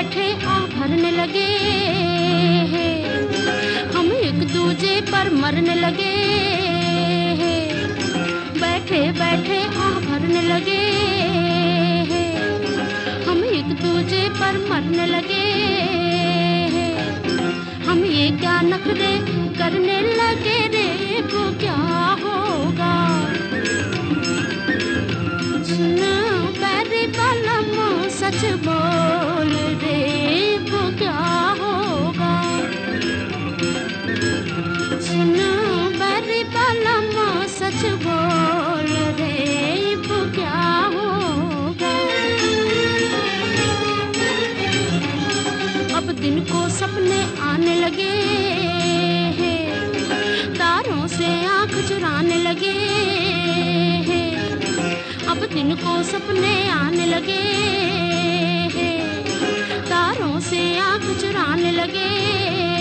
बैठे आह भरने लगे हैं, हम एक दूजे पर मरने लगे हैं। बैठे बैठे आह भरने लगे हैं, हम एक दूजे पर मरने लगे हैं। हम ये क्या नखरे करने लगे रे, वो क्या होगा। सुन बैरी बालम सच बोल रे, वो क्या होगा। सुन बैरी बालम सच बोल रे, वो क्या होगा। अब दिन को सपने आने लगे हैं, तारों से आंख चुराने लगे हैं। अब दिन को सपने आने लगे हैं, तारों से आंख चुराने लगे